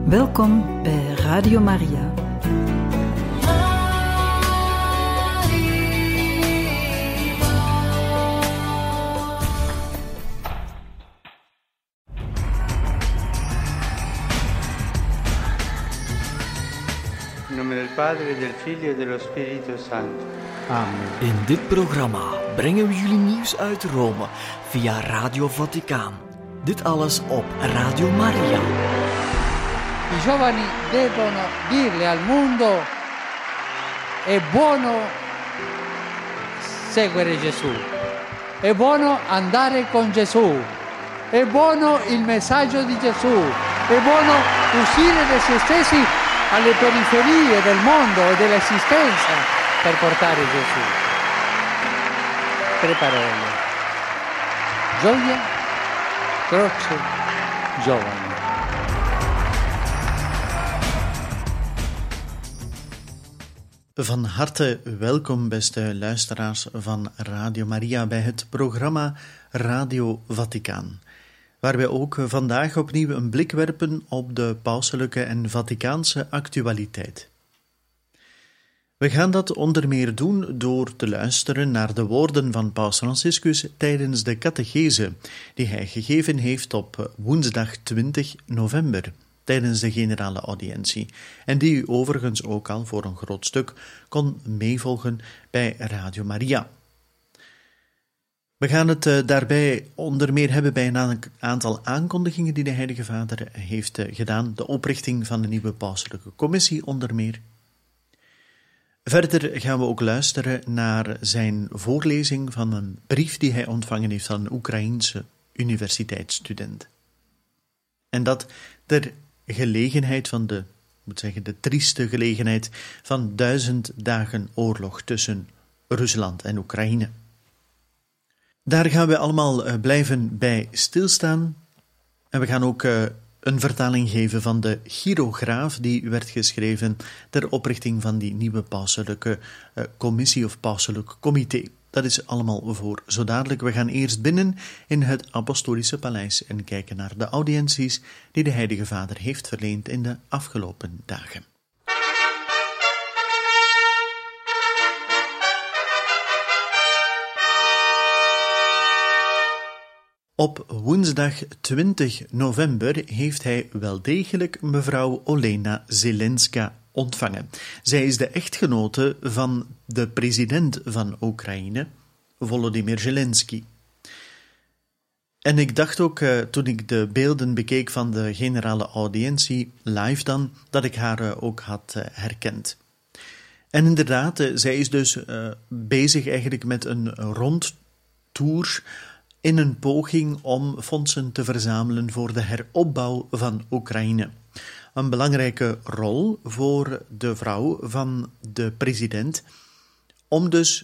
Welkom bij Radio Maria. In nome del Padre, del Figlio e dello Spirito Santo. Amen. In dit programma brengen we jullie nieuws uit Rome via Radio Vaticaan. Dit alles op Radio Maria. I giovani devono dirle al mondo: è buono seguire Gesù, è buono andare con Gesù, è buono il messaggio di Gesù, è buono uscire da se stessi alle periferie del mondo e dell'esistenza per portare Gesù. Tre parole: gioia, croce, giovani. Van harte welkom, beste luisteraars van Radio Maria, bij het programma Radio Vaticaan, waar wij ook vandaag opnieuw een blik werpen op de pauselijke en Vaticaanse actualiteit. We gaan dat onder meer doen door te luisteren naar de woorden van Paus Franciscus tijdens de catechese die hij gegeven heeft op woensdag 20 november. Tijdens de generale audiëntie, en die u overigens ook al voor een groot stuk kon meevolgen bij Radio Maria. We gaan het daarbij onder meer hebben bij een aantal aankondigingen die de Heilige Vader heeft gedaan, de oprichting van de nieuwe pauselijke commissie onder meer. Verder gaan we ook luisteren naar zijn voorlezing van een brief die hij ontvangen heeft van een Oekraïense universiteitsstudent. En dat ter gelegenheid van de trieste gelegenheid van 1000 dagen oorlog tussen Rusland en Oekraïne. Daar gaan we allemaal blijven bij stilstaan. En we gaan ook een vertaling geven van de Chirograaf die werd geschreven ter oprichting van die nieuwe pauselijke commissie of pauselijk comité. Dat is allemaal voor zo dadelijk. We gaan eerst binnen in het Apostolische Paleis en kijken naar de audiënties die de Heilige Vader heeft verleend in de afgelopen dagen. Op woensdag 20 november heeft hij wel degelijk mevrouw Olena Zelenska ontvangen. Zij is de echtgenote van de president van Oekraïne, Volodymyr Zelensky. En ik dacht ook, toen ik de beelden bekeek van de generale audiëntie, live dan, dat ik haar ook had herkend. En inderdaad, zij is dus bezig eigenlijk met een rondtour in een poging om fondsen te verzamelen voor de heropbouw van Oekraïne. Een belangrijke rol voor de vrouw van de president, om dus,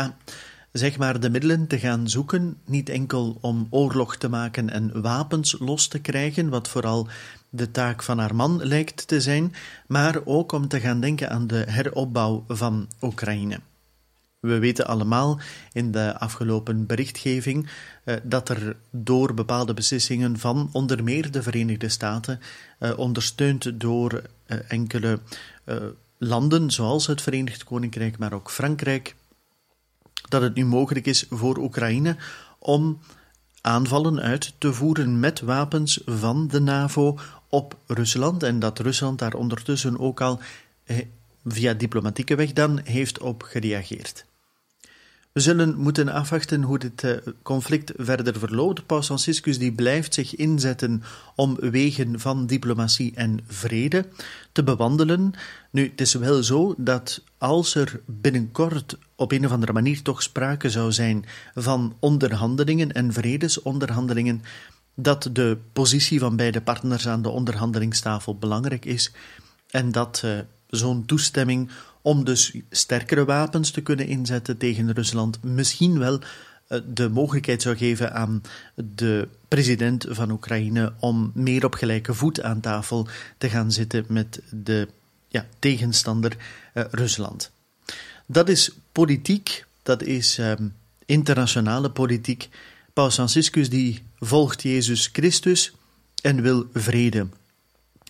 de middelen te gaan zoeken, niet enkel om oorlog te maken en wapens los te krijgen, wat vooral de taak van haar man lijkt te zijn, maar ook om te gaan denken aan de heropbouw van Oekraïne. We weten allemaal in de afgelopen berichtgeving dat er door bepaalde beslissingen van onder meer de Verenigde Staten, ondersteund door enkele landen zoals het Verenigd Koninkrijk, maar ook Frankrijk, dat het nu mogelijk is voor Oekraïne om aanvallen uit te voeren met wapens van de NAVO op Rusland en dat Rusland daar ondertussen ook al via diplomatieke weg dan heeft op gereageerd. We zullen moeten afwachten hoe dit conflict verder verloopt. Paus Franciscus die blijft zich inzetten om wegen van diplomatie en vrede te bewandelen. Nu, het is wel zo dat als er binnenkort op een of andere manier toch sprake zou zijn van onderhandelingen en vredesonderhandelingen, dat de positie van beide partners aan de onderhandelingstafel belangrijk is en dat zo'n toestemming om dus sterkere wapens te kunnen inzetten tegen Rusland misschien wel de mogelijkheid zou geven aan de president van Oekraïne om meer op gelijke voet aan tafel te gaan zitten met de tegenstander Rusland. Dat is politiek, dat is internationale politiek. Paus Franciscus die volgt Jezus Christus en wil vrede.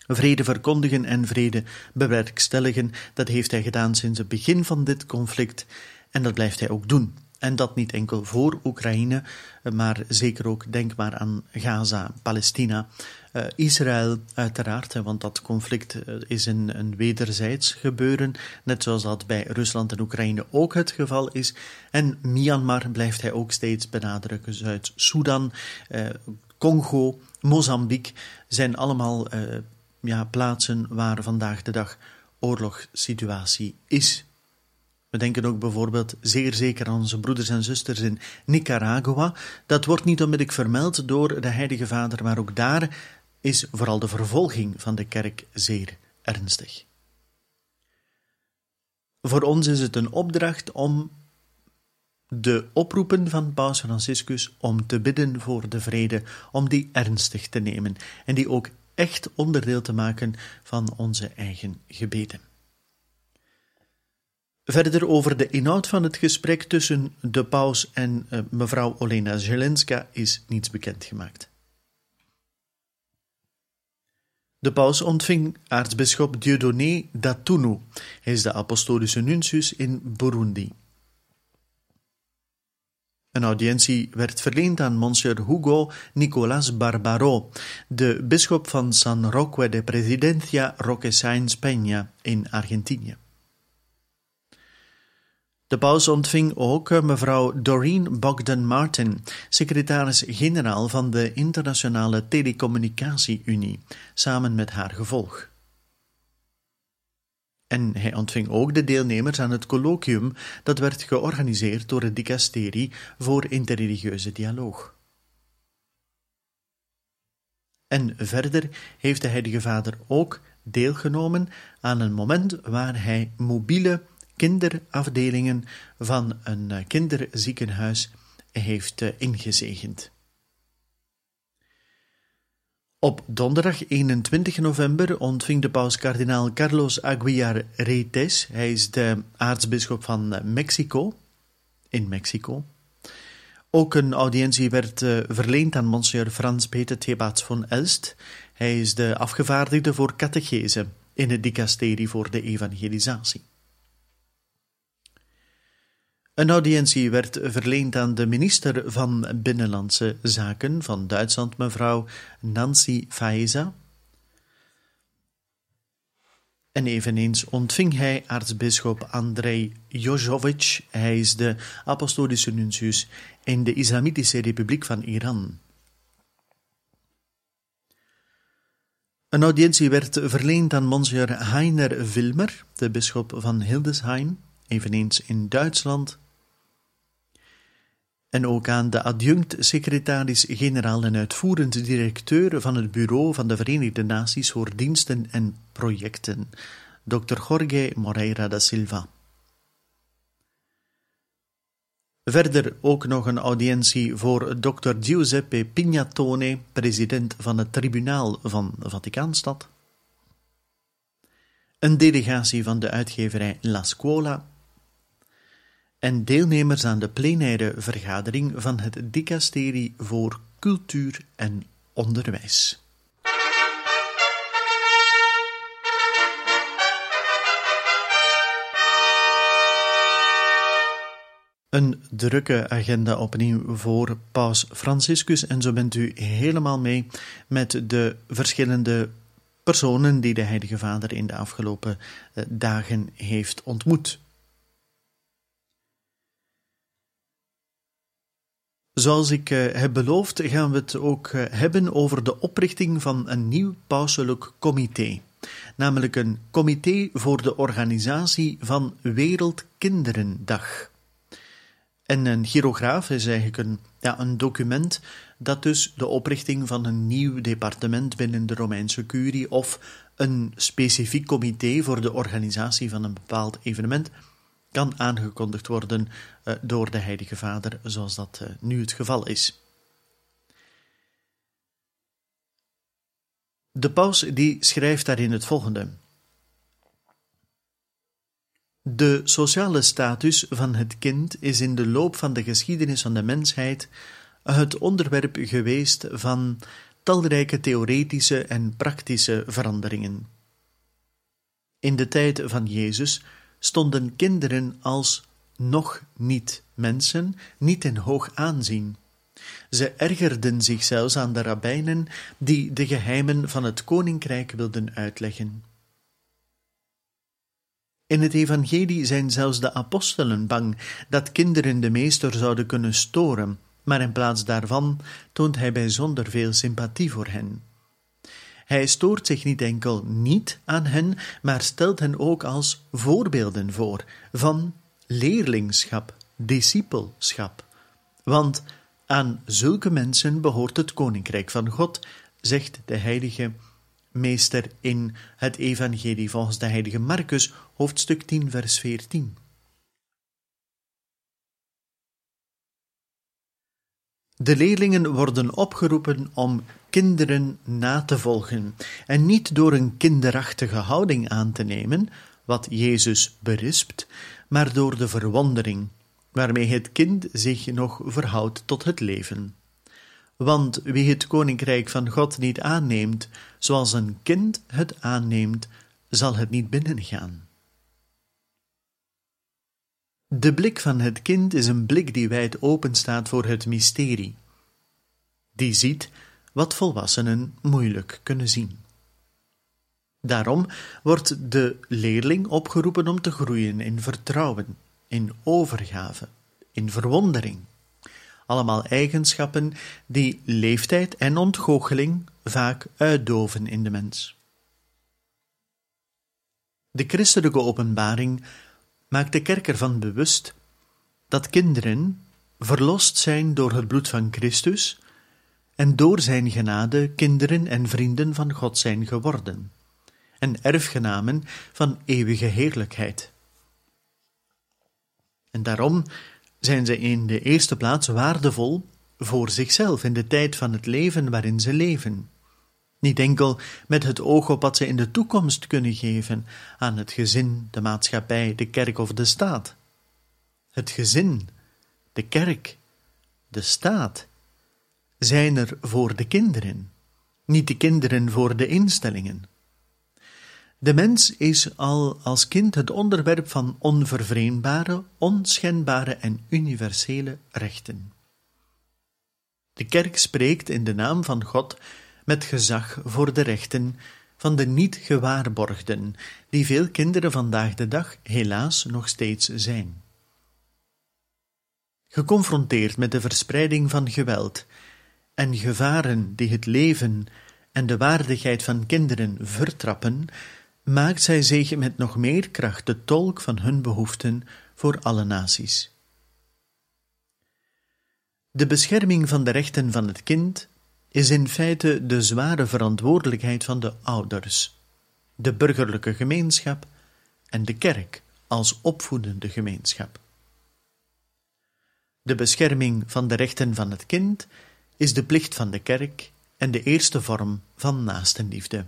Vrede verkondigen en vrede bewerkstelligen, dat heeft hij gedaan sinds het begin van dit conflict en dat blijft hij ook doen. En dat niet enkel voor Oekraïne, maar zeker ook, denk maar aan Gaza, Palestina, Israël uiteraard, want dat conflict is een wederzijds gebeuren, net zoals dat bij Rusland en Oekraïne ook het geval is. En Myanmar blijft hij ook steeds benadrukken, Zuid-Soedan, Congo, Mozambique zijn allemaal plaatsen waar vandaag de dag oorlogssituatie is. We denken ook bijvoorbeeld zeer zeker aan onze broeders en zusters in Nicaragua. Dat wordt niet onmiddellijk vermeld door de Heilige Vader, maar ook daar is vooral de vervolging van de kerk zeer ernstig. Voor ons is het een opdracht om de oproepen van Paus Franciscus om te bidden voor de vrede, om die ernstig te nemen en die ook echt onderdeel te maken van onze eigen gebeden. Verder over de inhoud van het gesprek tussen de paus en mevrouw Olena Zelenska is niets bekendgemaakt. De paus ontving aartsbisschop Dieudonné Datunu. Hij is de apostolische nuntius in Burundi. Een audiëntie werd verleend aan monsieur Hugo Nicolás Barbaro, de bisschop van San Roque de Presidencia Roque Sáenz Peña in Argentinië. De paus ontving ook mevrouw Doreen Bogdan-Martin, secretaris-generaal van de Internationale Telecommunicatie-Unie, samen met haar gevolg. En hij ontving ook de deelnemers aan het colloquium dat werd georganiseerd door het dicasterie voor interreligieuze dialoog. En verder heeft de Heilige Vader ook deelgenomen aan een moment waar hij mobiele kinderafdelingen van een kinderziekenhuis heeft ingezegend. Op donderdag 21 november ontving de paus kardinaal Carlos Aguiar Retes, hij is de aartsbisschop van Mexico, in Mexico. Ook een audiëntie werd verleend aan monsieur Franz Peter Thebaats von Elst, hij is de afgevaardigde voor catechese in het dicasterie voor de evangelisatie. Een audiëntie werd verleend aan de minister van Binnenlandse Zaken van Duitsland, mevrouw Nancy Faeser. En eveneens ontving hij aartsbisschop Andrei Jozovic, hij is de apostolische nuntius in de Islamitische Republiek van Iran. Een audiëntie werd verleend aan monsieur Heiner Wilmer, de bisschop van Hildesheim, eveneens in Duitsland. En ook aan de adjunct-secretaris-generaal en uitvoerend directeur van het Bureau van de Verenigde Naties voor Diensten en Projecten, Dr. Jorge Moreira da Silva. Verder ook nog een audiëntie voor Dr. Giuseppe Pignatone, president van het Tribunaal van Vaticaanstad. Een delegatie van de uitgeverij La Scuola. En deelnemers aan de plenaire vergadering van het dicasterie voor cultuur en onderwijs. Een drukke agenda opnieuw voor Paus Franciscus en zo bent u helemaal mee met de verschillende personen die de Heilige Vader in de afgelopen dagen heeft ontmoet. Zoals ik heb beloofd, gaan we het ook hebben over de oprichting van een nieuw pauselijk comité. Namelijk een comité voor de organisatie van Wereldkinderendag. En een chirograaf is eigenlijk een document dat dus de oprichting van een nieuw departement binnen de Romeinse curie of een specifiek comité voor de organisatie van een bepaald evenement kan aangekondigd worden door de Heilige Vader, zoals dat nu het geval is. De paus die schrijft daarin het volgende. De sociale status van het kind is in de loop van de geschiedenis van de mensheid het onderwerp geweest van talrijke theoretische en praktische veranderingen. In de tijd van Jezus stonden kinderen als nog niet mensen niet in hoog aanzien. Ze ergerden zich zelfs aan de rabbijnen die de geheimen van het koninkrijk wilden uitleggen. In het evangelie zijn zelfs de apostelen bang dat kinderen de meester zouden kunnen storen, maar in plaats daarvan toont hij bijzonder veel sympathie voor hen. Hij stoort zich niet enkel niet aan hen, maar stelt hen ook als voorbeelden voor van leerlingschap, discipelschap. Want aan zulke mensen behoort het koninkrijk van God, zegt de heilige meester in het evangelie volgens de heilige Marcus, hoofdstuk 10, vers 14. De leerlingen worden opgeroepen om kinderen na te volgen en niet door een kinderachtige houding aan te nemen, wat Jezus berispt, maar door de verwondering waarmee het kind zich nog verhoudt tot het leven. Want wie het koninkrijk van God niet aanneemt, zoals een kind het aanneemt, zal het niet binnengaan. De blik van het kind is een blik die wijd open staat voor het mysterie. Die ziet wat volwassenen moeilijk kunnen zien. Daarom wordt de leerling opgeroepen om te groeien in vertrouwen, in overgave, in verwondering. Allemaal eigenschappen die leeftijd en ontgoocheling vaak uitdoven in de mens. De christelijke openbaring maakt de kerk ervan bewust dat kinderen verlost zijn door het bloed van Christus en door zijn genade kinderen en vrienden van God zijn geworden en erfgenamen van eeuwige heerlijkheid. En daarom zijn ze in de eerste plaats waardevol voor zichzelf in de tijd van het leven waarin ze leven. Niet enkel met het oog op wat ze in de toekomst kunnen geven aan het gezin, de maatschappij, de kerk of de staat. Het gezin, de kerk, de staat zijn er voor de kinderen, niet de kinderen voor de instellingen. De mens is al als kind het onderwerp van onvervreemdbare, onschendbare en universele rechten. De kerk spreekt in de naam van God met gezag voor de rechten van de niet gewaarborgden, die veel kinderen vandaag de dag helaas nog steeds zijn. Geconfronteerd met de verspreiding van geweld en gevaren die het leven en de waardigheid van kinderen vertrappen, maakt zij zich met nog meer kracht de tolk van hun behoeften voor alle naties. De bescherming van de rechten van het kind is in feite de zware verantwoordelijkheid van de ouders, de burgerlijke gemeenschap en de kerk als opvoedende gemeenschap. De bescherming van de rechten van het kind is de plicht van de kerk en de eerste vorm van naastenliefde.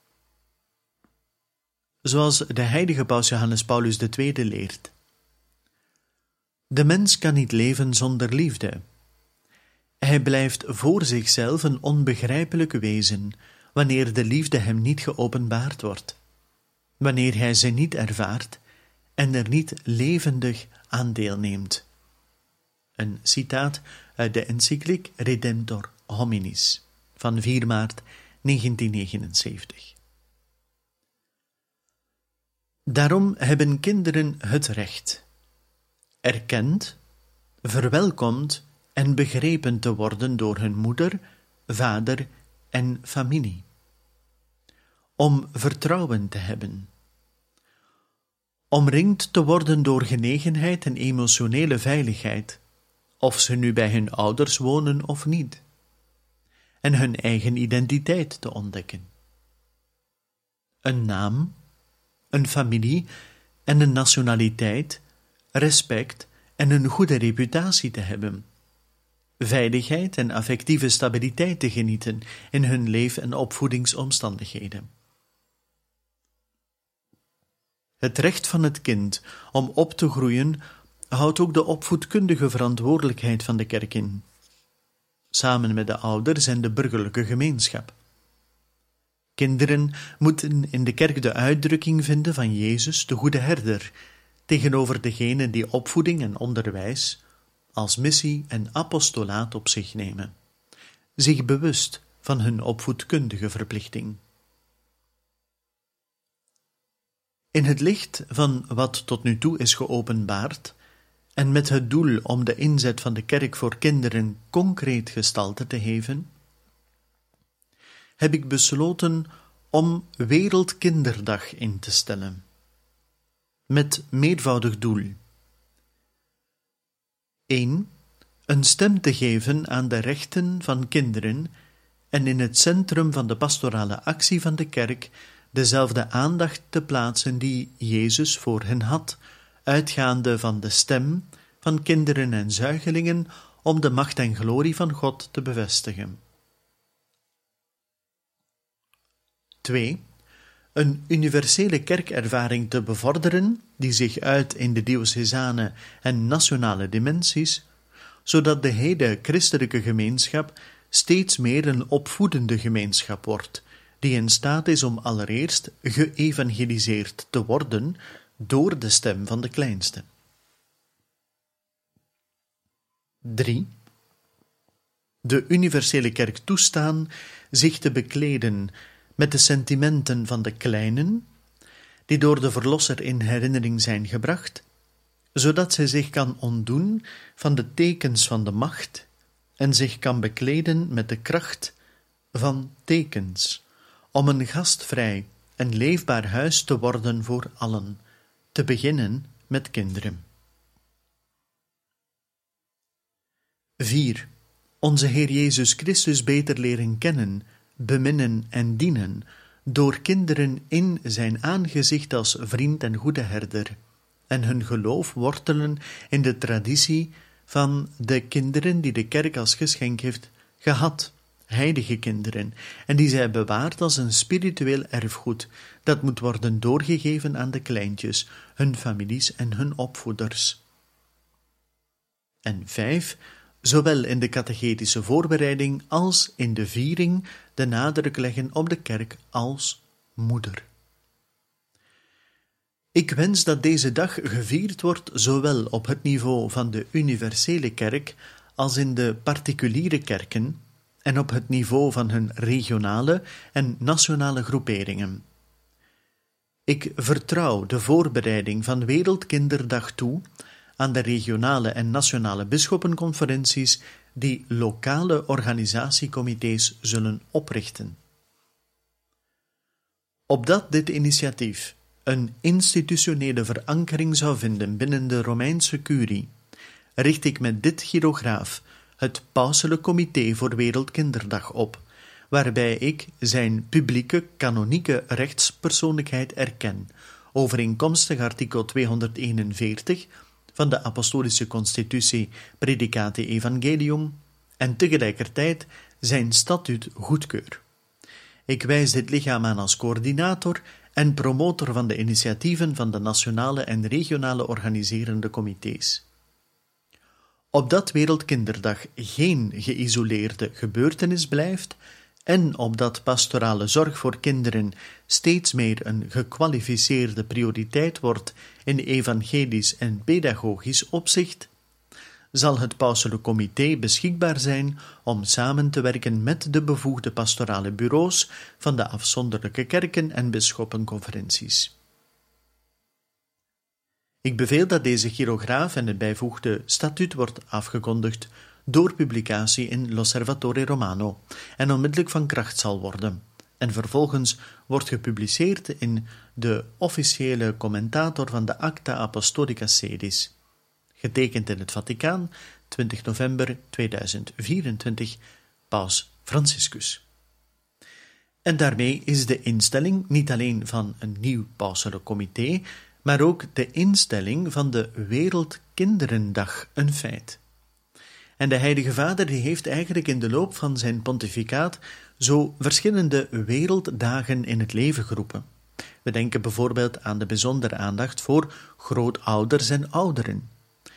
Zoals de heilige paus Johannes Paulus II leert: de mens kan niet leven zonder liefde. Hij blijft voor zichzelf een onbegrijpelijk wezen wanneer de liefde hem niet geopenbaard wordt, wanneer hij ze niet ervaart en er niet levendig aan deelneemt. Een citaat uit de encycliek Redemptor Hominis van 4 maart 1979. Daarom hebben kinderen het recht erkend, verwelkomd en begrepen te worden door hun moeder, vader en familie. Om vertrouwen te hebben. Omringd te worden door genegenheid en emotionele veiligheid, of ze nu bij hun ouders wonen of niet. En hun eigen identiteit te ontdekken. Een naam, een familie en een nationaliteit, respect en een goede reputatie te hebben. Veiligheid en affectieve stabiliteit te genieten in hun leef- en opvoedingsomstandigheden. Het recht van het kind om op te groeien houdt ook de opvoedkundige verantwoordelijkheid van de kerk in. samen met de ouders en de burgerlijke gemeenschap. Kinderen moeten in de kerk de uitdrukking vinden van Jezus, de goede herder, tegenover degenen die opvoeding en onderwijs als missie en apostolaat op zich nemen, zich bewust van hun opvoedkundige verplichting. In het licht van wat tot nu toe is geopenbaard, en met het doel om de inzet van de kerk voor kinderen concreet gestalte te geven, heb ik besloten om Wereldkinderdag in te stellen. Met meervoudig doel. 1. Een stem te geven aan de rechten van kinderen en in het centrum van de pastorale actie van de kerk dezelfde aandacht te plaatsen die Jezus voor hen had, uitgaande van de stem van kinderen en zuigelingen om de macht en glorie van God te bevestigen. 2. Een universele kerkervaring te bevorderen die zich uit in de diocesane en nationale dimensies, zodat de hele christelijke gemeenschap steeds meer een opvoedende gemeenschap wordt, die in staat is om allereerst geëvangeliseerd te worden door de stem van de kleinste. 3. De universele kerk toestaan zich te bekleden met de sentimenten van de kleinen, die door de Verlosser in herinnering zijn gebracht, zodat zij zich kan ontdoen van de tekens van de macht en zich kan bekleden met de kracht van tekens, om een gastvrij en leefbaar huis te worden voor allen, te beginnen met kinderen. 4. Onze Heer Jezus Christus beter leren kennen, beminnen en dienen, door kinderen in zijn aangezicht als vriend en goede herder, en hun geloof wortelen in de traditie van de kinderen die de kerk als geschenk heeft gehad, heilige kinderen, en die zij bewaart als een spiritueel erfgoed, dat moet worden doorgegeven aan de kleintjes, hun families en hun opvoeders. En 5. Zowel in de catechetische voorbereiding als in de viering de nadruk leggen op de kerk als moeder. Ik wens dat deze dag gevierd wordt zowel op het niveau van de universele kerk als in de particuliere kerken en op het niveau van hun regionale en nationale groeperingen. Ik vertrouw de voorbereiding van Wereldkinderdag toe aan de regionale en nationale bisschoppenconferenties die lokale organisatiecomité's zullen oprichten. Opdat dit initiatief een institutionele verankering zou vinden binnen de Romeinse curie, richt ik met dit chirograaf het Pauselijk Comité voor Wereldkinderdag op, waarbij ik zijn publieke canonieke rechtspersoonlijkheid erken, overeenkomstig artikel 241 van de Apostolische Constitutie Predicate Evangelium en tegelijkertijd zijn statuut goedkeur. Ik wijs dit lichaam aan als coördinator en promotor van de initiatieven van de nationale en regionale organiserende comité's. Opdat Wereldkinderdag geen geïsoleerde gebeurtenis blijft en opdat pastorale zorg voor kinderen steeds meer een gekwalificeerde prioriteit wordt in evangelisch en pedagogisch opzicht, zal het Pauselijk Comité beschikbaar zijn om samen te werken met de bevoegde pastorale bureaus van de afzonderlijke kerken en bisschoppenconferenties. Ik beveel dat deze chirograaf en het bijvoegde statuut wordt afgekondigd door publicatie in L'Osservatore Romano en onmiddellijk van kracht zal worden, en vervolgens wordt gepubliceerd in de officiële commentator van de Acta Apostolica Sedis, getekend in het Vaticaan, 20 november 2024, Paus Franciscus. En daarmee is de instelling niet alleen van een nieuw pauselijk comité, maar ook de instelling van de Wereldkinderendag een feit. En de Heilige Vader die heeft eigenlijk in de loop van zijn pontificaat zo verschillende werelddagen in het leven geroepen. We denken bijvoorbeeld aan de bijzondere aandacht voor grootouders en ouderen.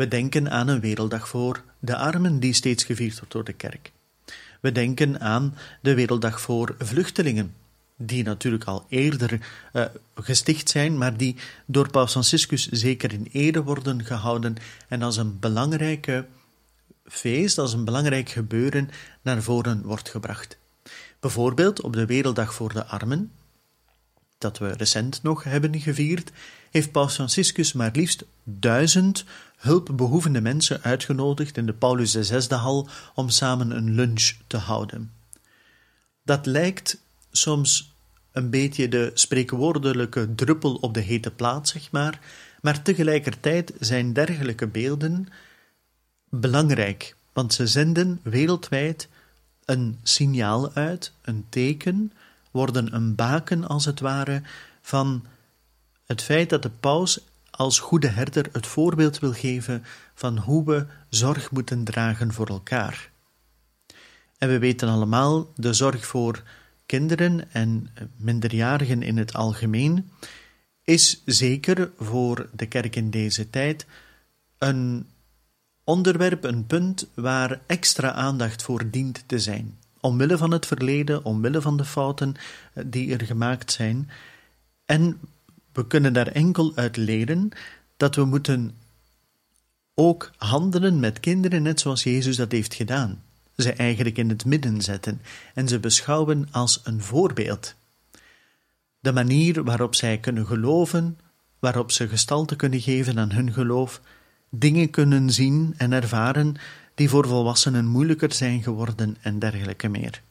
We denken aan een werelddag voor de armen die steeds gevierd wordt door de kerk. We denken aan de werelddag voor vluchtelingen, die natuurlijk al eerder gesticht zijn, maar die door Paus Franciscus zeker in ere worden gehouden en als een belangrijke feest, als een belangrijk gebeuren naar voren wordt gebracht. Bijvoorbeeld op de Werelddag voor de Armen, dat we recent nog hebben gevierd, heeft Paus Franciscus maar liefst 1000 hulpbehoevende mensen uitgenodigd in de Paulus VI-hal om samen een lunch te houden. Dat lijkt soms een beetje de spreekwoordelijke druppel op de hete plaat, zeg maar tegelijkertijd zijn dergelijke beelden belangrijk, want ze zenden wereldwijd een signaal uit, een teken, worden een baken als het ware van het feit dat de paus als goede herder het voorbeeld wil geven van hoe we zorg moeten dragen voor elkaar. En we weten allemaal, de zorg voor kinderen en minderjarigen in het algemeen is zeker voor de kerk in deze tijd een onderwerp, een punt waar extra aandacht voor dient te zijn. Omwille van het verleden, omwille van de fouten die er gemaakt zijn. En we kunnen daar enkel uit leren dat we moeten ook handelen met kinderen net zoals Jezus dat heeft gedaan. Ze eigenlijk in het midden zetten en ze beschouwen als een voorbeeld. De manier waarop zij kunnen geloven, waarop ze gestalte kunnen geven aan hun geloof, dingen kunnen zien en ervaren die voor volwassenen moeilijker zijn geworden en dergelijke meer.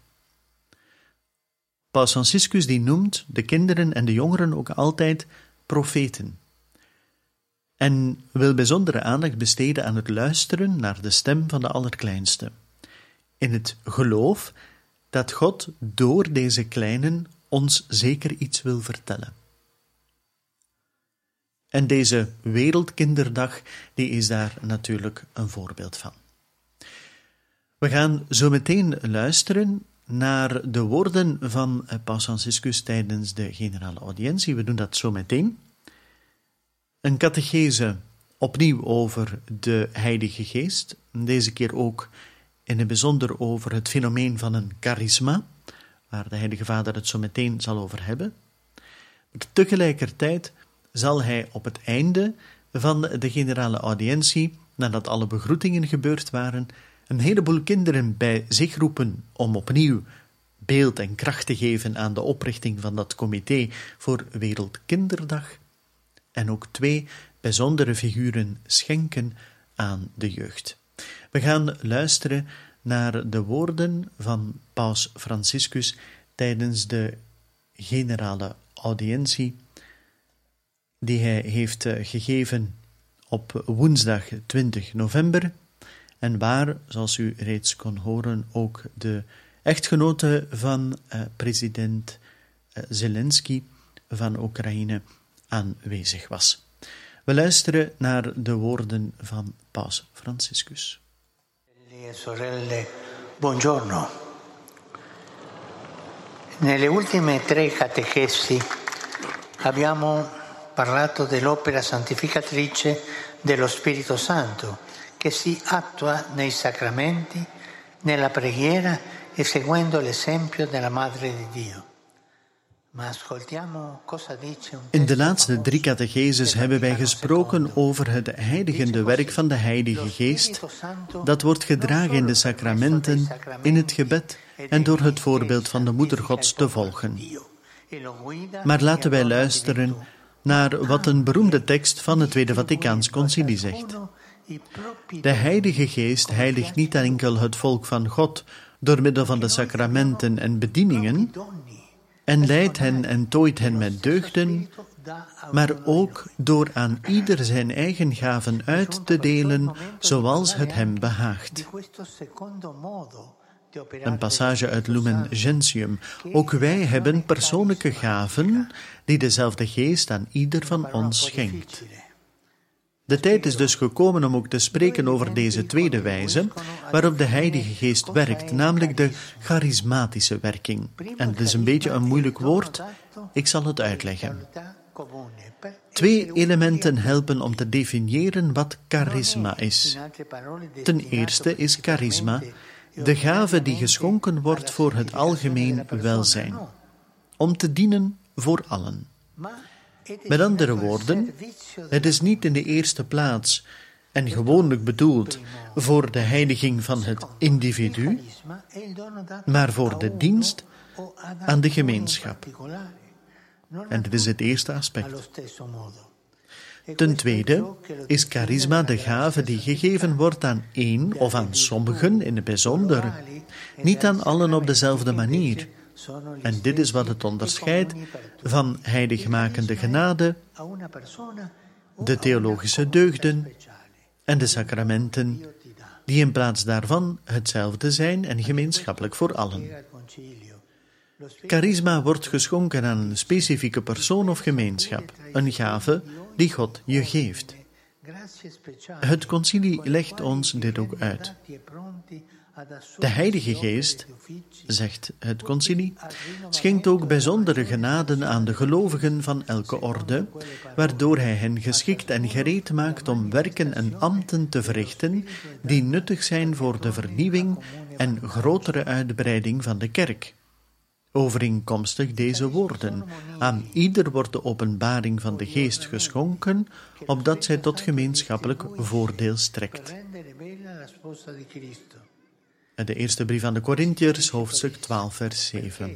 Paus Franciscus die noemt de kinderen en de jongeren ook altijd profeten en wil bijzondere aandacht besteden aan het luisteren naar de stem van de allerkleinste, in het geloof dat God door deze kleinen ons zeker iets wil vertellen. En deze Wereldkinderdag die is daar natuurlijk een voorbeeld van. We gaan zo meteen luisteren naar de woorden van Paus Franciscus tijdens de generale audiëntie. We doen dat zo meteen. Een catechese opnieuw over de Heilige Geest. Deze keer ook in het bijzonder over het fenomeen van een charisma, waar de Heilige Vader het zo meteen zal over hebben. Tegelijkertijd zal hij op het einde van de generale audiëntie, nadat alle begroetingen gebeurd waren, een heleboel kinderen bij zich roepen om opnieuw beeld en kracht te geven aan de oprichting van dat comité voor Wereldkinderdag en ook 2 bijzondere figuren schenken aan de jeugd. We gaan luisteren naar de woorden van Paus Franciscus tijdens de generale audiëntie die hij heeft gegeven op woensdag 20 november en waar, zoals u reeds kon horen, ook de echtgenote van president Zelensky van Oekraïne aanwezig was. We luisteren naar de woorden van Paus Franciscus. Sorelle, buongiorno. Nelle ultime 3 catechesi abbiamo parlato dell'opera santificatrice dello Spirito Santo che si attua nei sacramenti, nella preghiera e seguendo l'esempio della Madre di Dio. In de laatste 3 catecheses hebben wij gesproken over het heiligende werk van de Heilige Geest, dat wordt gedragen in de sacramenten, in het gebed en door het voorbeeld van de Moeder Gods te volgen. Maar laten wij luisteren naar wat een beroemde tekst van het Tweede Vaticaans Concilie zegt. De Heilige Geest heiligt niet enkel het volk van God door middel van de sacramenten en bedieningen, en leidt hen en tooit hen met deugden, maar ook door aan ieder zijn eigen gaven uit te delen, zoals het hem behaagt. Een passage uit Lumen Gentium. Ook wij hebben persoonlijke gaven die dezelfde geest aan ieder van ons schenkt. De tijd is dus gekomen om ook te spreken over deze tweede wijze waarop de Heilige Geest werkt, namelijk de charismatische werking. En het is een beetje een moeilijk woord, ik zal het uitleggen. 2 elementen helpen om te definiëren wat charisma is. Ten eerste is charisma de gave die geschonken wordt voor het algemeen welzijn, om te dienen voor allen. Met andere woorden, het is niet in de eerste plaats en gewoonlijk bedoeld voor de heiliging van het individu, maar voor de dienst aan de gemeenschap. En dit is het eerste aspect. Ten tweede is charisma de gave die gegeven wordt aan één of aan sommigen in het bijzonder, niet aan allen op dezelfde manier. En dit is wat het onderscheidt van heiligmakende genade, de theologische deugden en de sacramenten, die in plaats daarvan hetzelfde zijn en gemeenschappelijk voor allen. Charisma wordt geschonken aan een specifieke persoon of gemeenschap, een gave die God je geeft. Het concilie legt ons dit ook uit. De Heilige Geest, zegt het concilie, schenkt ook bijzondere genaden aan de gelovigen van elke orde, waardoor hij hen geschikt en gereed maakt om werken en ambten te verrichten die nuttig zijn voor de vernieuwing en grotere uitbreiding van de kerk. Overeenkomstig deze woorden: aan ieder wordt de openbaring van de Geest geschonken, opdat zij tot gemeenschappelijk voordeel strekt. De eerste brief aan de Korintiërs, hoofdstuk 12, vers 7.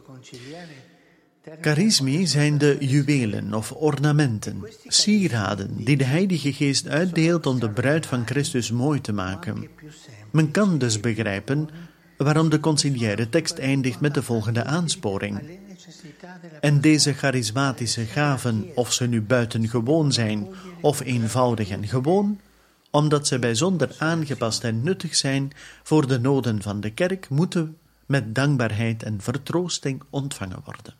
Charismi zijn de juwelen of ornamenten, sieraden, die de Heilige Geest uitdeelt om de bruid van Christus mooi te maken. Men kan dus begrijpen waarom de conciliaire tekst eindigt met de volgende aansporing. En deze charismatische gaven, of ze nu buitengewoon zijn of eenvoudig en gewoon, omdat ze bijzonder aangepast en nuttig zijn voor de noden van de kerk, moeten met dankbaarheid en vertroosting ontvangen worden.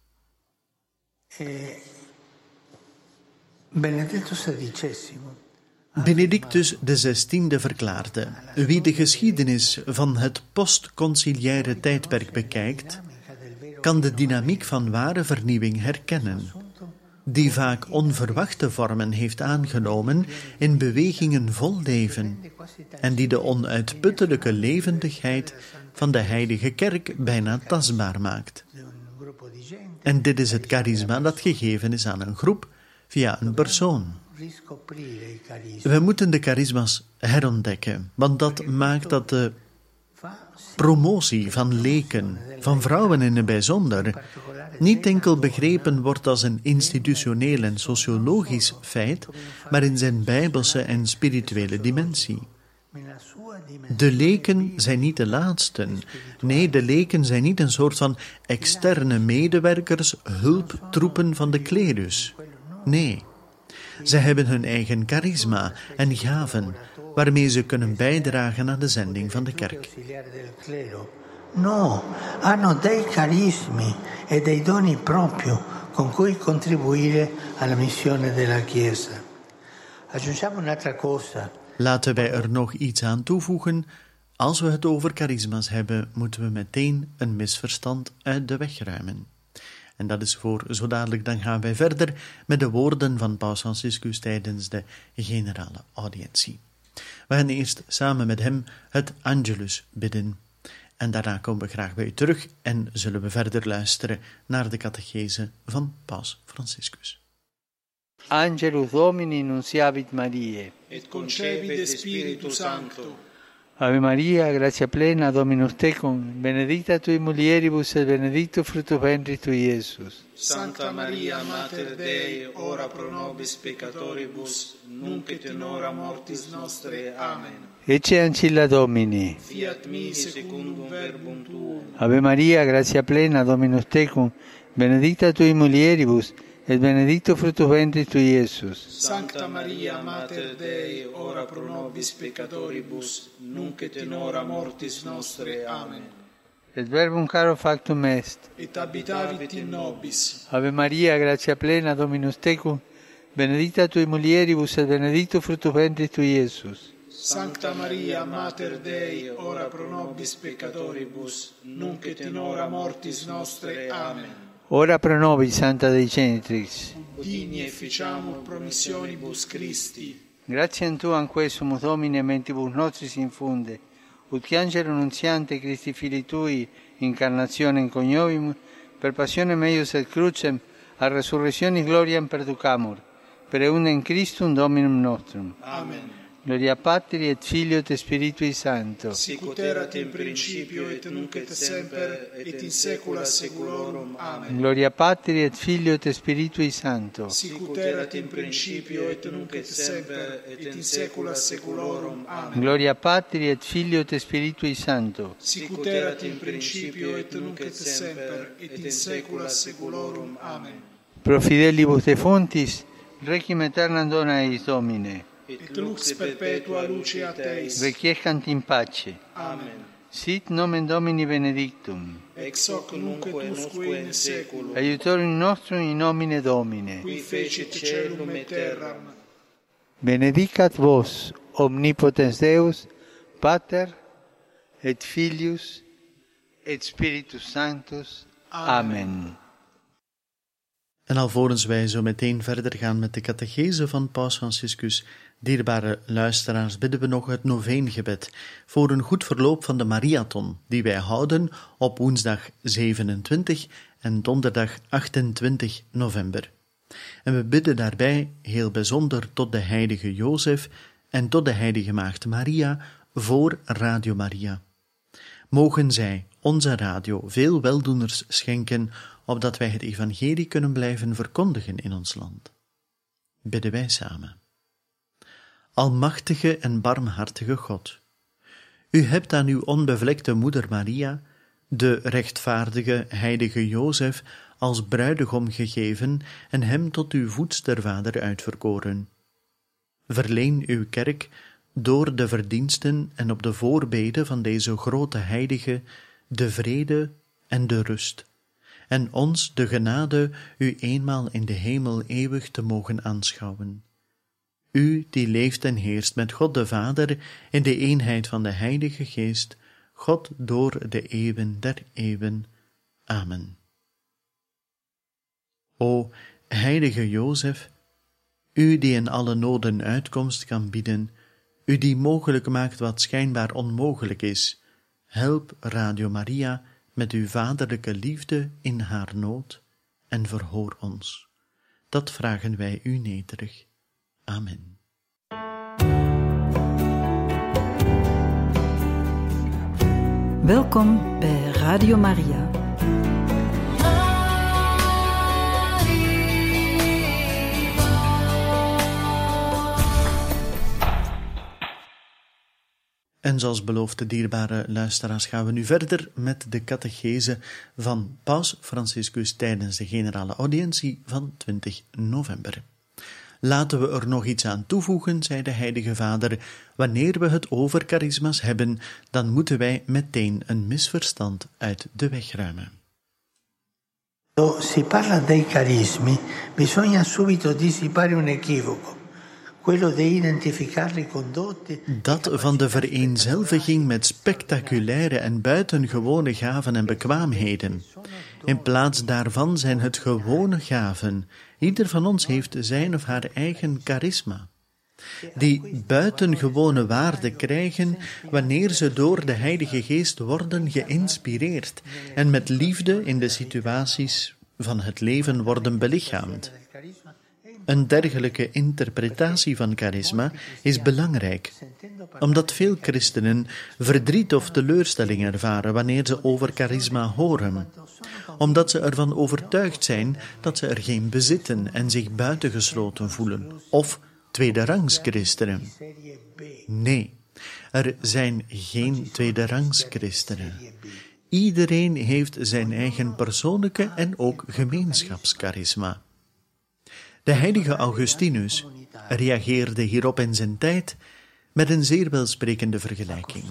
Benedictus XVI verklaarde: wie de geschiedenis van het postconciliaire tijdperk bekijkt, kan de dynamiek van ware vernieuwing herkennen, die vaak onverwachte vormen heeft aangenomen in bewegingen vol leven en die de onuitputtelijke levendigheid van de Heilige Kerk bijna tastbaar maakt. En dit is het charisma dat gegeven is aan een groep via een persoon. We moeten de charisma's herontdekken, want dat maakt dat de promotie van leken, van vrouwen in het bijzonder, niet enkel begrepen wordt als een institutioneel en sociologisch feit, maar in zijn bijbelse en spirituele dimensie. De leken zijn niet de laatsten. Nee, de leken zijn niet een soort van externe medewerkers, hulptroepen van de klerus. Nee, zij hebben hun eigen charisma en gaven, waarmee ze kunnen bijdragen aan de zending van de kerk. No, hanno dei carismi e dei doni proprio con cui contribuire alla missione della Chiesa. Aggiungiamo un'altra cosa. Laten wij er nog iets aan toevoegen. Als we het over charisma's hebben, moeten we meteen een misverstand uit de weg ruimen. En dat is voor zo dadelijk. Dan gaan wij verder met de woorden van Paus Franciscus tijdens de generale audiëntie. We gaan eerst samen met hem het Angelus bidden. En daarna komen we graag bij u terug en zullen we verder luisteren naar de catechese van Paus Franciscus. Angelus Domini nunciavit Mariae. Et concepit Spiritus Sancto. Ave Maria, gratia plena, Dominus tecum, benedicta tui mulieribus et benedictus fructus ventris tui, Iesus. Sancta Maria, Mater Dei, ora pro nobis peccatoribus, nunc et in hora mortis nostre. Amen. Ecce ancilla Domini. Fiat mi secundum verbum tuum. Ave Maria, gratia plena, Dominus tecum, benedicta tui mulieribus, et benedictus fructus ventris tui, Iesus. Sancta Maria, Mater Dei, ora pro nobis peccatoribus, nunc et in hora mortis nostre. Amen. Et verbum caro factum est. Et habitavit in nobis. Ave Maria, gratia plena, Dominus tecum, benedicta tui mulieribus, et benedictus fructus ventris tui, Iesus. Sancta Maria, Mater Dei, ora pro nobis peccatoribus, nunc et in hora mortis nostre. Amen. ora pro nobis Santa Dei Genitrix. Digni efficiamur promissionibus Christi. Gratiam Tuam quesumus Domine mentibus nostris infunde, ut che angelo nunziante Christi Filii Tui incarnationem coniovimus, per passionem eius et crucem a resurrectionis gloriam perducamur, per eundem Christum Dominum nostrum. Amen. Gloria Patri et Filio et Spiritui Sancto. Sicut erat in principio et nunc et semper et in saecula saeculorum. Amen. Gloria Patri et Filio et Spiritui Sancto. Sicut erat in principio et nunc et semper et in saecula saeculorum. Amen. Gloria Patri et Filio et Spiritui Sancto. Sicut erat in principio et nunc et semper et in saecula saeculorum. Amen. Pro fidelibus defuntis, requiem aeternam dona eis Domine. Et lux perpetua luceat eis. Requiescant in pace. Amen. Sit nomen Domini benedictum. Ex hoc nunc et usque in saeculum. Aiutorium nostrum in nomine Domine. Qui fecit caelum et terram. Benedicat vos, omnipotens Deus, Pater, et Filius, et Spiritus Sanctus. Amen. En alvorens wij zo meteen verder gaan met de catechese van Paus Franciscus, dierbare luisteraars, bidden we nog het noveengebed voor een goed verloop van de Mariathon, die wij houden op woensdag 27 en donderdag 28 november. En we bidden daarbij heel bijzonder tot de heilige Jozef en tot de heilige Maagd Maria voor Radio Maria. Mogen zij, onze radio, veel weldoeners schenken, opdat wij het evangelie kunnen blijven verkondigen in ons land. Bidden wij samen. Almachtige en barmhartige God, u hebt aan uw onbevlekte moeder Maria, de rechtvaardige heilige Jozef, als bruidegom gegeven en hem tot uw voedstervader uitverkoren. Verleen uw kerk door de verdiensten en op de voorbeden van deze grote heilige de vrede en de rust, en ons de genade u eenmaal in de hemel eeuwig te mogen aanschouwen. U die leeft en heerst met God de Vader in de eenheid van de Heilige Geest, God door de eeuwen der eeuwen. Amen. O heilige Jozef, u die in alle noden uitkomst kan bieden, u die mogelijk maakt wat schijnbaar onmogelijk is, help Radio Maria met uw vaderlijke liefde in haar nood en verhoor ons. Dat vragen wij u nederig. Amen. Welkom bij Radio Maria. En zoals beloofd, dierbare luisteraars, gaan we nu verder met de catechese van Paus Franciscus tijdens de generale audiëntie van 20 november. Laten we er nog iets aan toevoegen, zei de Heilige Vader. Wanneer we het over charisma's hebben, dan moeten wij meteen een misverstand uit de weg ruimen. Quando si parla dei carismi, bisogna subito dissipare un equivoco. Dat van de vereenzelviging met spectaculaire en buitengewone gaven en bekwaamheden. In plaats daarvan zijn het gewone gaven. Ieder van ons heeft zijn of haar eigen charisma. Die buitengewone waarde krijgen wanneer ze door de Heilige Geest worden geïnspireerd en met liefde in de situaties van het leven worden belichaamd. Een dergelijke interpretatie van charisma is belangrijk, omdat veel christenen verdriet of teleurstelling ervaren wanneer ze over charisma horen, omdat ze ervan overtuigd zijn dat ze er geen bezitten en zich buitengesloten voelen, of tweederangs christenen. Nee, er zijn geen tweederangs christenen. Iedereen heeft zijn eigen persoonlijke en ook gemeenschapscharisma. De heilige Augustinus reageerde hierop in zijn tijd met een zeer welsprekende vergelijking.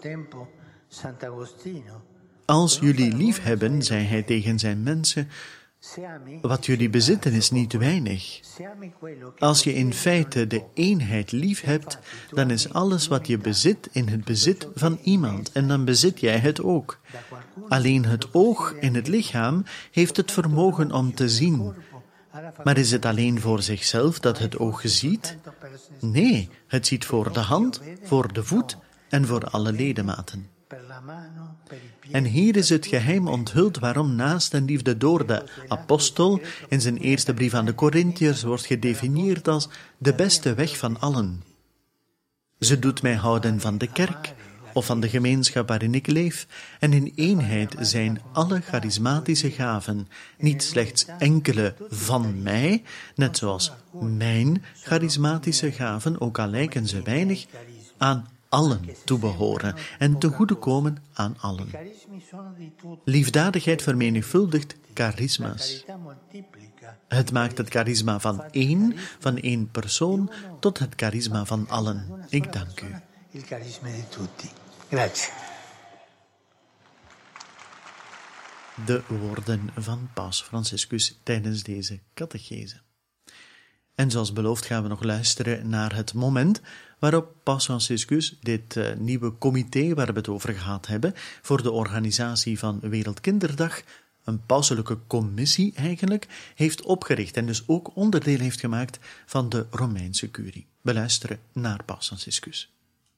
Als jullie lief hebben, zei hij tegen zijn mensen, Wat jullie bezitten is niet weinig. Als je in feite de eenheid lief hebt, dan is alles wat je bezit in het bezit van iemand en dan bezit jij het ook. Alleen het oog in het lichaam heeft het vermogen om te zien. Maar is het alleen voor zichzelf dat het oog ziet? Nee, het ziet voor de hand, voor de voet en voor alle ledematen. En hier is het geheim onthuld waarom naast en liefde door de apostel in zijn eerste brief aan de Korintiërs wordt gedefinieerd als de beste weg van allen. Ze doet mij houden van de kerk of van de gemeenschap waarin ik leef, en in eenheid zijn alle charismatische gaven, niet slechts enkele van mij, net zoals mijn charismatische gaven, ook al lijken ze weinig, aan allen toebehoren en te goede komen aan allen. Liefdadigheid vermenigvuldigt charisma's. Het maakt het charisma van één persoon, tot het charisma van allen. Ik dank u. De woorden van Paus Franciscus tijdens deze catechese. En zoals beloofd gaan we nog luisteren naar het moment waarop Paus Franciscus dit nieuwe comité waar we het over gehad hebben voor de organisatie van Wereldkinderdag, een pauselijke commissie eigenlijk, heeft opgericht en dus ook onderdeel heeft gemaakt van de Romeinse curie. We luisteren naar Paus Franciscus.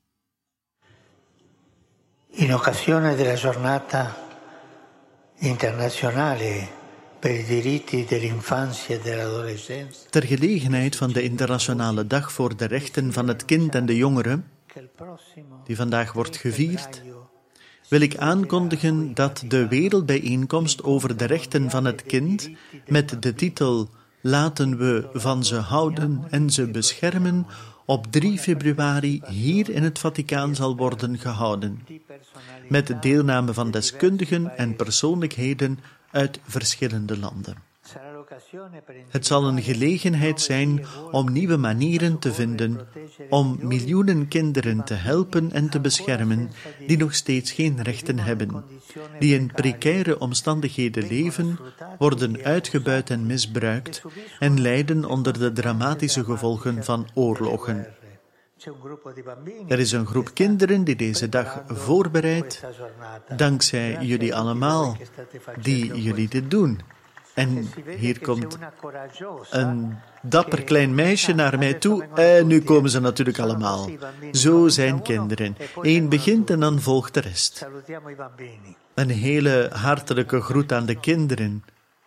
In occasione della giornata internazionale per i diritti dell'infanzia e dell'adolescenza, ter gelegenheid van de internationale dag voor de rechten van het kind en de jongere, die vandaag wordt gevierd, wil ik aankondigen dat de wereldbijeenkomst over de rechten van het kind met de titel Laten we van ze houden en ze beschermen op 3 februari hier in het Vaticaan zal worden gehouden, met de deelname van deskundigen en persoonlijkheden uit verschillende landen. Het zal een gelegenheid zijn om nieuwe manieren te vinden om miljoenen kinderen te helpen en te beschermen die nog steeds geen rechten hebben, die in precaire omstandigheden leven, worden uitgebuit en misbruikt en lijden onder de dramatische gevolgen van oorlogen. Er is een groep kinderen die deze dag voorbereidt, dankzij jullie allemaal, die jullie dit doen. En hier komt een dapper klein meisje naar mij toe en nu komen ze natuurlijk allemaal. Zo zijn kinderen. Eén begint en dan volgt de rest. Een hele hartelijke groet aan de kinderen.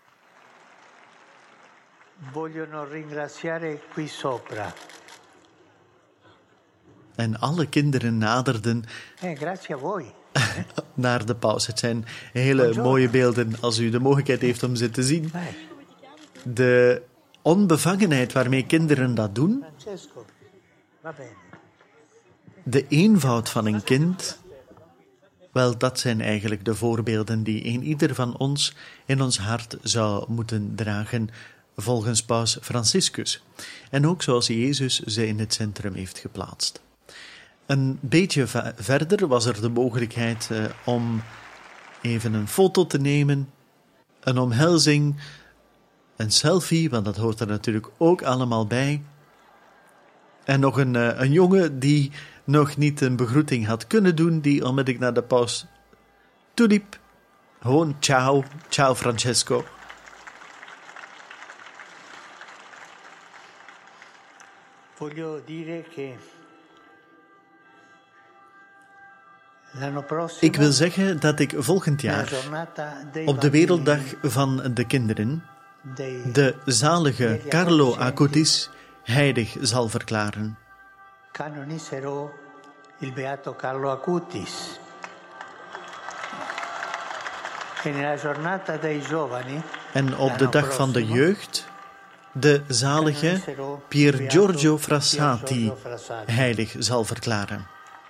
En alle kinderen naderden naar de paus. Het zijn hele mooie beelden als u de mogelijkheid heeft om ze te zien. De onbevangenheid waarmee kinderen dat doen, de eenvoud van een kind, wel, dat zijn eigenlijk de voorbeelden die ieder van ons in ons hart zou moeten dragen, volgens Paus Franciscus. En ook zoals Jezus ze in het centrum heeft geplaatst. Een beetje verder was er de mogelijkheid om even een foto te nemen, een omhelzing, een selfie, want dat hoort er natuurlijk ook allemaal bij. En nog een jongen die nog niet een begroeting had kunnen doen, die onmiddellijk naar de paus toeliep. Gewoon ciao, ciao Francesco. Voglio dire che ik wil zeggen dat ik volgend jaar op de Werelddag van de Kinderen de zalige Carlo Acutis heilig zal verklaren. Canonizzerò il beato Carlo Acutis. E nella giornata dei giovani, en op de dag van de jeugd de zalige Pier Giorgio Frassati heilig zal verklaren.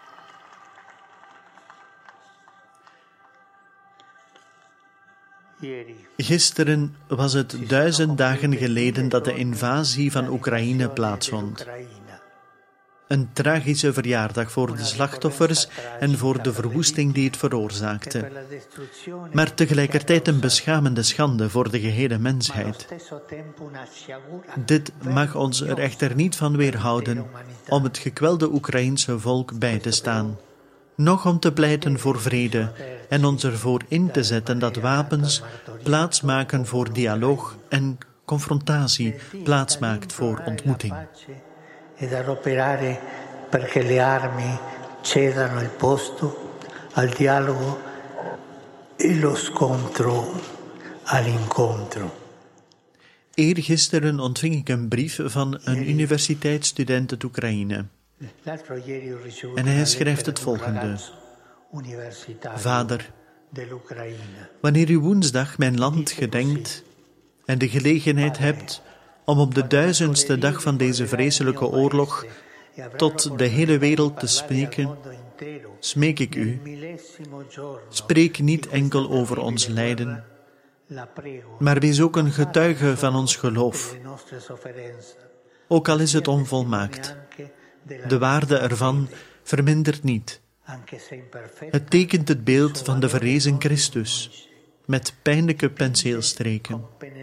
Gisteren was het 1000 dagen geleden dat de invasie van Oekraïne plaatsvond. Een tragische verjaardag voor de slachtoffers en voor de verwoesting die het veroorzaakte. Maar tegelijkertijd een beschamende schande voor de gehele mensheid. Dit mag ons er echter niet van weerhouden om het gekwelde Oekraïense volk bij te staan. Nog om te pleiten voor vrede en ons ervoor in te zetten dat wapens plaatsmaken voor dialoog en confrontatie plaatsmaakt voor ontmoeting. Ed adoperare perché le armi cedano il posto al dialogo e lo scontro all'incontro. Eergisteren ontving ik een brief van een universiteitsstudent uit Oekraïne. En hij schrijft het volgende. Vader, wanneer u woensdag mijn land gedenkt en de gelegenheid hebt om op de 1000ste dag van deze vreselijke oorlog tot de hele wereld te spreken, smeek ik u, spreek niet enkel over ons lijden, maar wees ook een getuige van ons geloof, ook al is het onvolmaakt. De waarde ervan vermindert niet. Het tekent het beeld van de verrezen Christus, met pijnlijke penseelstreken.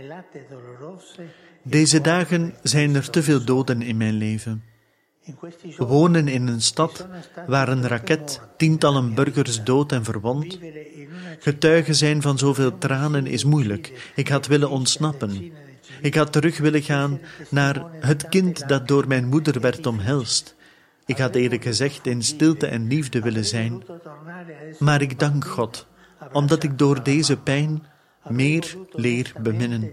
Deze dagen zijn er te veel doden in mijn leven. Wonen in een stad waar een raket tientallen burgers dood en verwond. Getuige zijn van zoveel tranen is moeilijk. Ik had willen ontsnappen. Ik had terug willen gaan naar het kind dat door mijn moeder werd omhelst. Ik had eerlijk gezegd in stilte en liefde willen zijn. Maar ik dank God, omdat ik door deze pijn meer leer beminnen.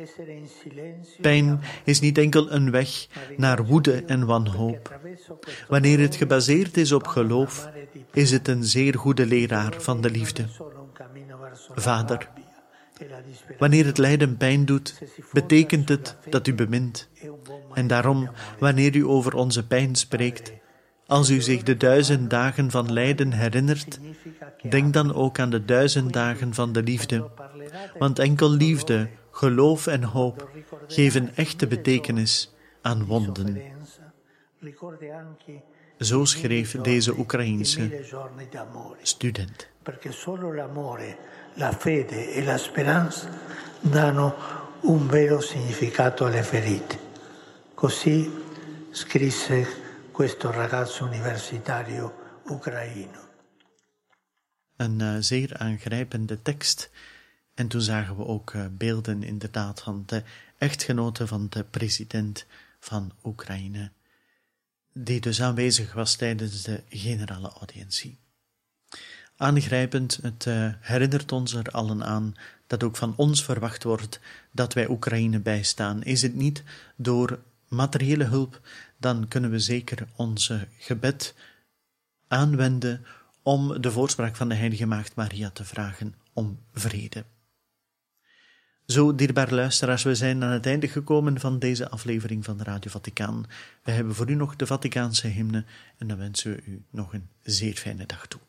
Pijn is niet enkel een weg naar woede en wanhoop. Wanneer het gebaseerd is op geloof, is het een zeer goede leraar van de liefde. Vader, wanneer het lijden pijn doet, betekent het dat u bemint. En daarom, wanneer u over onze pijn spreekt, als u zich de 1000 dagen van lijden herinnert, denk dan ook aan de 1000 dagen van de liefde. Want enkel liefde, geloof en hoop geven echte betekenis aan wonden. Zo schreef deze Oekraïense student. Perché solo l'amore, la fede e la speranza danno un vero significato alle ferite. Così scrisse questo ragazzo universitario ucraïno. Een zeer aangrijpende tekst. En toen zagen we ook beelden inderdaad van de echtgenote van de president van Oekraïne, die dus aanwezig was tijdens de generale audiëntie. Aangrijpend, het herinnert ons er allen aan dat ook van ons verwacht wordt dat wij Oekraïne bijstaan. Is het niet door materiële hulp, dan kunnen we zeker onze gebed aanwenden om de voorspraak van de Heilige Maagd Maria te vragen om vrede. Zo, dierbare luisteraars, we zijn aan het einde gekomen van deze aflevering van Radio Vaticaan. We hebben voor u nog de Vaticaanse hymne en dan wensen we u nog een zeer fijne dag toe.